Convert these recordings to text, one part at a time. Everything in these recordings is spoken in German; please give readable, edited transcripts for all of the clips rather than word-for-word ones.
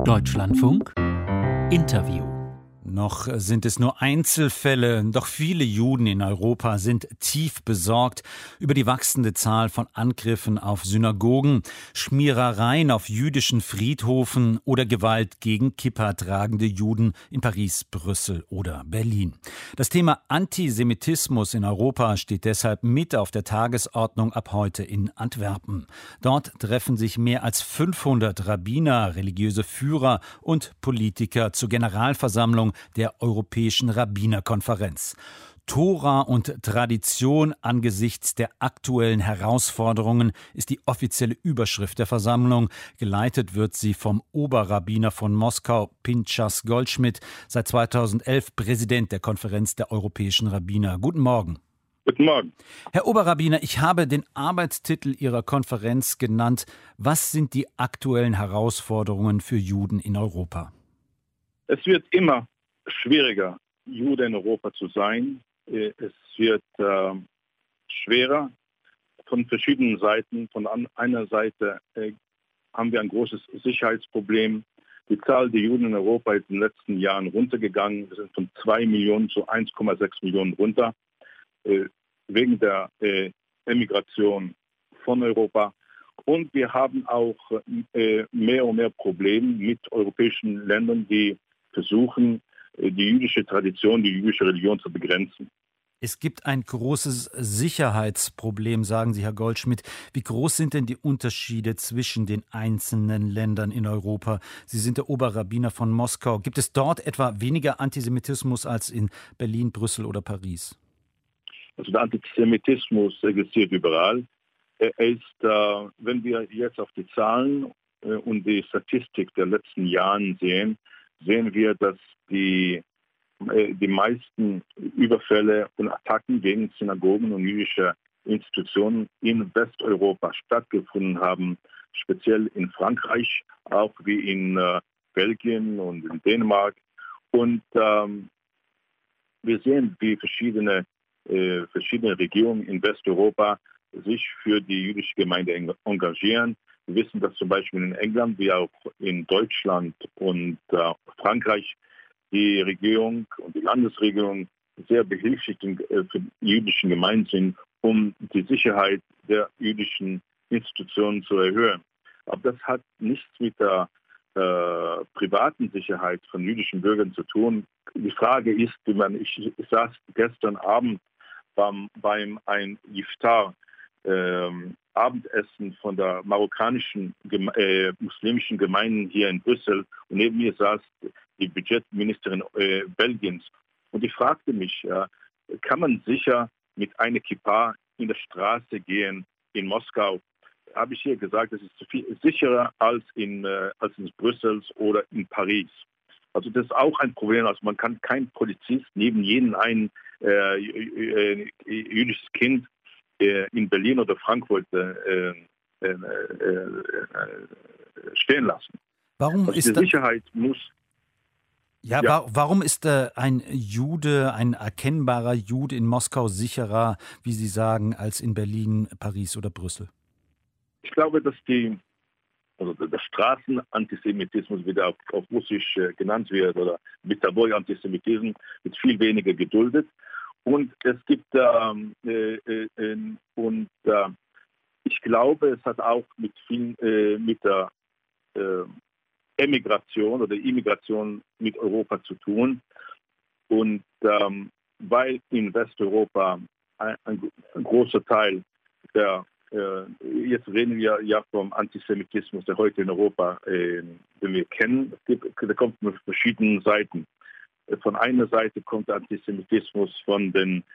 Deutschlandfunk Interview. Noch sind es nur Einzelfälle, doch viele Juden in Europa sind tief besorgt über die wachsende Zahl von Angriffen auf Synagogen, Schmierereien auf jüdischen Friedhofen oder Gewalt gegen Kippa tragende Juden in Paris, Brüssel oder Berlin. Das Thema Antisemitismus in Europa steht deshalb mit auf der Tagesordnung ab heute in Antwerpen. Dort treffen sich mehr als 500 Rabbiner, religiöse Führer und Politiker zur Generalversammlung der Europäischen Rabbinerkonferenz. Tora und Tradition angesichts der aktuellen Herausforderungen ist die offizielle Überschrift der Versammlung. Geleitet wird sie vom Oberrabbiner von Moskau, Pinchas Goldschmidt, seit 2011 Präsident der Konferenz der Europäischen Rabbiner. Guten Morgen. Guten Morgen. Herr Oberrabbiner, ich habe den Arbeitstitel Ihrer Konferenz genannt. Was sind die aktuellen Herausforderungen für Juden in Europa? Es wird immer schwieriger, Jude in Europa zu sein. Es wird schwerer von verschiedenen Seiten. Von einer Seite haben wir ein großes Sicherheitsproblem. Die Zahl der Juden in Europa ist in den letzten Jahren runtergegangen. Wir sind von 2 Millionen zu 1,6 Millionen runter, wegen der Emigration von Europa. Und wir haben auch mehr und mehr Probleme mit europäischen Ländern, die versuchen, die jüdische Tradition, die jüdische Religion zu begrenzen. Es gibt ein großes Sicherheitsproblem, sagen Sie, Herr Goldschmidt. Wie groß sind denn die Unterschiede zwischen den einzelnen Ländern in Europa? Sie sind der Oberrabbiner von Moskau. Gibt es dort etwa weniger Antisemitismus als in Berlin, Brüssel oder Paris? Also der Antisemitismus existiert überall. Er ist, wenn wir jetzt auf die Zahlen und die Statistik der letzten Jahre sehen wir, dass die meisten Überfälle und Attacken gegen Synagogen und jüdische Institutionen in Westeuropa stattgefunden haben, speziell in Frankreich, auch wie in Belgien und in Dänemark. Und wir sehen, wie verschiedene Regionen in Westeuropa sich für die jüdische Gemeinde engagieren. Wir wissen, dass zum Beispiel in England wie auch in Deutschland und Frankreich die Regierung und die Landesregierung sehr behilflich für die jüdischen Gemeinden sind, um die Sicherheit der jüdischen Institutionen zu erhöhen. Aber das hat nichts mit der privaten Sicherheit von jüdischen Bürgern zu tun. Die Frage ist, ich saß gestern Abend beim ein Iftar Abendessen von der marokkanischen muslimischen Gemeinde hier in Brüssel und neben mir saß die Budgetministerin Belgiens und ich fragte mich, kann man sicher mit einer Kippa in der Straße gehen in Moskau? Habe ich hier gesagt, das ist viel sicherer als in Brüssel oder in Paris. Also das ist auch ein Problem. Also man kann kein Polizist neben jedem ein jüdisches Kind in Berlin oder Frankfurt stehen lassen. Warum also ist die Sicherheit muss... Warum ist ein Jude, ein erkennbarer Jude in Moskau sicherer, wie Sie sagen, als in Berlin, Paris oder Brüssel? Ich glaube, dass der Straßenantisemitismus, wie der auf Russisch genannt wird, oder Bitaboy-Antisemitismus, wird viel weniger geduldet. Und es gibt ich glaube, es hat auch mit der Emigration oder Immigration mit Europa zu tun. Und weil in Westeuropa ein großer Teil jetzt reden wir ja vom Antisemitismus, der heute in Europa, den wir kennen, der kommt von verschiedenen Seiten. Von einer Seite kommt der Antisemitismus von den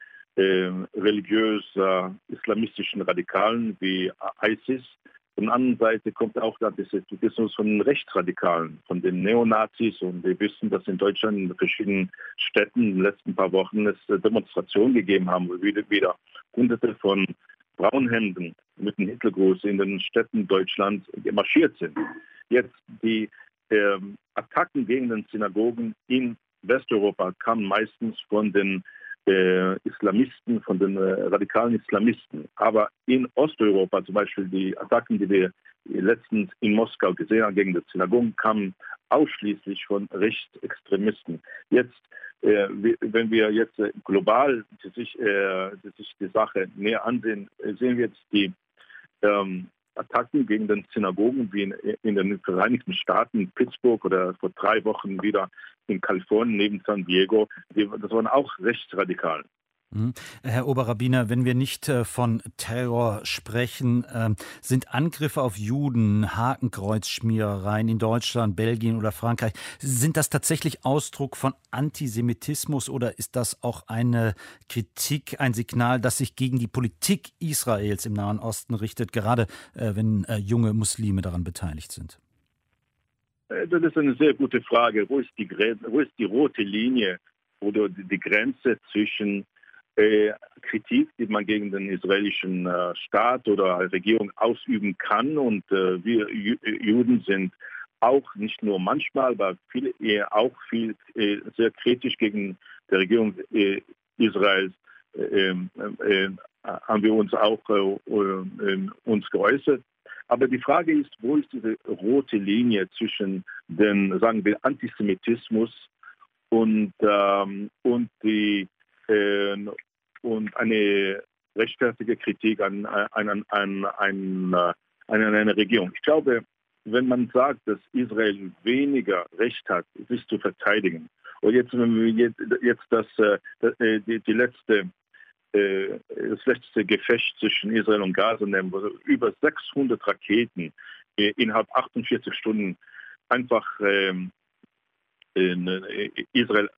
religiös-islamistischen Radikalen wie ISIS. Von der anderen Seite kommt auch der Antisemitismus von den Rechtsradikalen, von den Neonazis. Und wir wissen, dass in Deutschland in verschiedenen Städten in den letzten paar Wochen es Demonstrationen gegeben haben, wo wieder Hunderte von Braunhemden mit dem Hitlergruß in den Städten Deutschlands marschiert sind. Jetzt die Attacken gegen den Synagogen in Westeuropa kamen meistens von den Islamisten, von den radikalen Islamisten. Aber in Osteuropa, zum Beispiel die Attacken, die wir letztens in Moskau gesehen haben gegen die Synagogen, kamen ausschließlich von Rechtsextremisten. Jetzt, wenn wir jetzt global sich die Sache näher ansehen, sehen wir jetzt die Attacken gegen den Synagogen wie in den Vereinigten Staaten, Pittsburgh oder vor 3 Wochen wieder in Kalifornien neben San Diego. Das waren auch rechtsradikal. Herr Oberrabbiner, wenn wir nicht von Terror sprechen, sind Angriffe auf Juden, Hakenkreuzschmierereien in Deutschland, Belgien oder Frankreich, sind das tatsächlich Ausdruck von Antisemitismus oder ist das auch eine Kritik, ein Signal, das sich gegen die Politik Israels im Nahen Osten richtet, gerade wenn junge Muslime daran beteiligt sind? Das ist eine sehr gute Frage. Wo ist die rote Linie oder die Grenze zwischen Kritik, die man gegen den israelischen Staat oder Regierung ausüben kann. Und wir Juden sind auch nicht nur manchmal, aber auch viel sehr kritisch gegen die Regierung Israels haben wir uns auch uns geäußert. Aber die Frage ist, wo ist diese rote Linie zwischen dem, sagen wir, Antisemitismus und eine rechtfertige Kritik an einer Regierung. Ich glaube, wenn man sagt, dass Israel weniger Recht hat, sich zu verteidigen, und jetzt, wenn wir jetzt das letzte Gefecht zwischen Israel und Gaza nehmen, wo über 600 Raketen innerhalb 48 Stunden einfach in Israel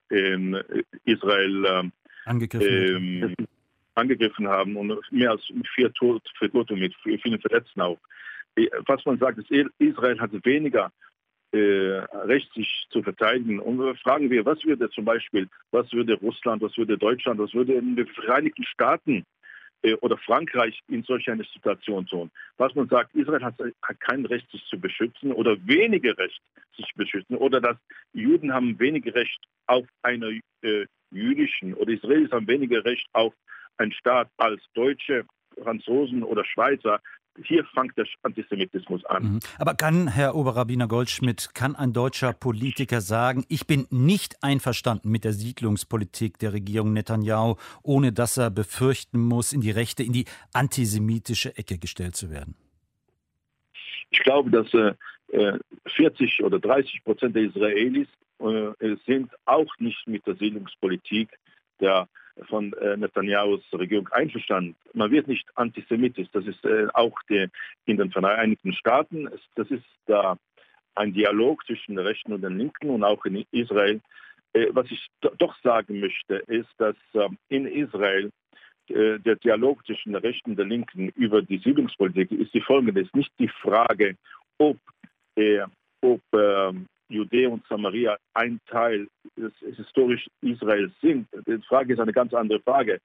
angegriffen haben und mehr als 4 Tote mit vielen Verletzten auch. Was man sagt, ist, Israel hat weniger Recht, sich zu verteidigen. Und fragen wir, was würde Russland, was würde Deutschland, was würde die Vereinigten Staaten oder Frankreich in solch einer Situation tun? Was man sagt, Israel hat kein Recht, sich zu beschützen oder weniger Recht, sich zu beschützen. Oder dass Juden haben weniger Recht auf einer jüdischen oder Israelis haben weniger Recht auf einen Staat als Deutsche, Franzosen oder Schweizer. Hier fängt der Antisemitismus an. Aber kann, Herr Oberrabbiner Goldschmidt, kann ein deutscher Politiker sagen, ich bin nicht einverstanden mit der Siedlungspolitik der Regierung Netanyahu, ohne dass er befürchten muss, in die antisemitische Ecke gestellt zu werden? Ich glaube, dass 40 oder 30% der Israelis sind auch nicht mit der Siedlungspolitik von Netanyahus Regierung einverstanden. Man wird nicht antisemitisch. Das ist auch in den Vereinigten Staaten. Das ist ein Dialog zwischen den Rechten und den Linken und auch in Israel. Was ich doch sagen möchte, ist, dass in Israel der Dialog zwischen den Rechten und den Linken über die Siedlungspolitik ist die folgende. Es ist nicht die Frage, ob Judäa und Samaria ein Teil des historisch Israels sind. Die Frage ist eine ganz andere Frage.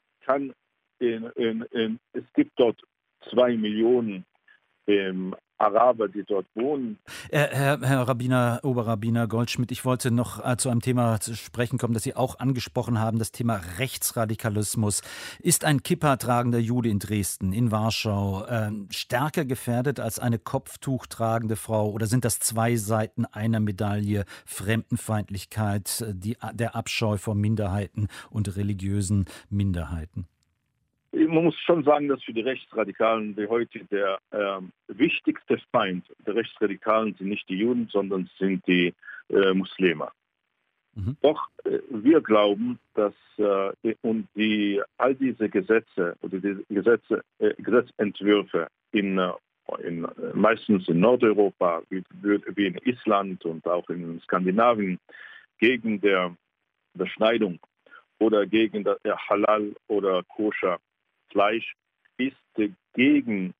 Es gibt dort 2 Millionen Araber, die dort wohnen. Herr Oberrabbiner Goldschmidt, ich wollte noch zu einem Thema zu sprechen kommen, das Sie auch angesprochen haben, das Thema Rechtsradikalismus. Ist ein Kippa tragender Jude in Dresden, in Warschau, stärker gefährdet als eine Kopftuch tragende Frau? Oder sind das 2 Seiten einer Medaille, Fremdenfeindlichkeit, der Abscheu vor Minderheiten und religiösen Minderheiten? Man muss schon sagen, dass für die Rechtsradikalen heute der wichtigste Feind der Rechtsradikalen sind nicht die Juden, sondern sind die Muslime. Doch wir glauben, dass all diese Gesetze oder die Gesetzentwürfe meistens in Nordeuropa, wie in Island und auch in Skandinavien, gegen der Beschneidung oder gegen der Halal oder Koscher Fleisch ist gegen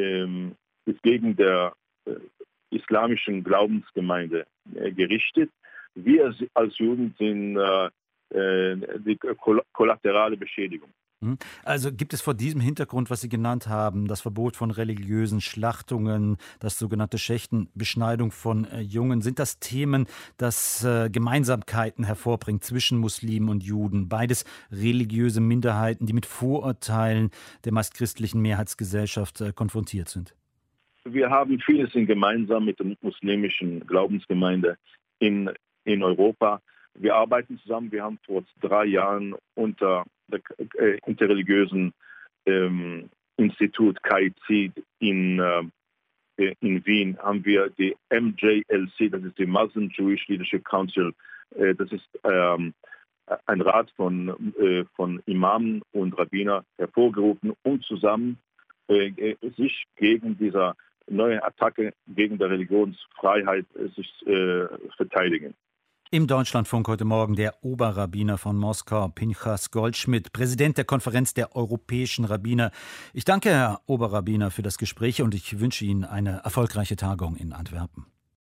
der islamischen Glaubensgemeinde gerichtet. Wir als Juden sind die kollaterale Beschädigung. Also gibt es vor diesem Hintergrund, was Sie genannt haben, das Verbot von religiösen Schlachtungen, das sogenannte Schächten, Beschneidung von Jungen, sind das Themen, das Gemeinsamkeiten hervorbringt zwischen Muslimen und Juden, beides religiöse Minderheiten, die mit Vorurteilen der meist christlichen Mehrheitsgesellschaft konfrontiert sind? Wir haben vieles gemeinsam mit der muslimischen Glaubensgemeinde in Europa. Wir arbeiten zusammen. Wir haben vor 3 Jahren unter der interreligiösen Institut KIC in Wien haben wir die MJLC, das ist die Muslim Jewish Leadership Council. Das ist ein Rat von Imamen und Rabbiner hervorgerufen, um zusammen sich gegen diese neue Attacke gegen die Religionsfreiheit sich verteidigen. Im Deutschlandfunk heute Morgen der Oberrabbiner von Moskau, Pinchas Goldschmidt, Präsident der Konferenz der europäischen Rabbiner. Ich danke, Herr Oberrabbiner, für das Gespräch und ich wünsche Ihnen eine erfolgreiche Tagung in Antwerpen.